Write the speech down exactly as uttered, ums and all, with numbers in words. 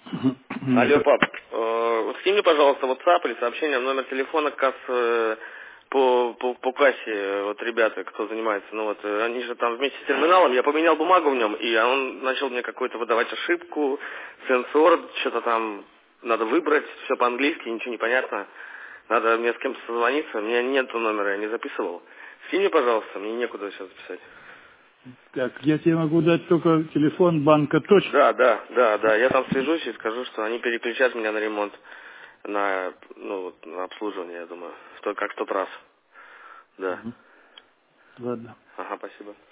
Алло, пап, э, вот скинь мне, пожалуйста, WhatsApp или сообщение, номер телефона касс, э, по, по, по кассе, вот ребята, кто занимается, ну вот, э, они же там вместе с терминалом, я поменял бумагу в нем, и он начал мне какую-то выдавать ошибку, сенсор, что-то там надо выбрать, все по-английски, ничего не понятно, надо мне с кем-то созвониться, у меня нету номера, я не записывал. Скинь мне, пожалуйста, мне некуда сейчас записать. Так, я тебе могу дать только телефон банка точно. Да, да, да, да. Я там свяжусь и скажу, что они переключат меня на ремонт, на, ну, вот, на обслуживание, я думаю. Сто, как в тот раз. Да. Ладно. Ага, спасибо.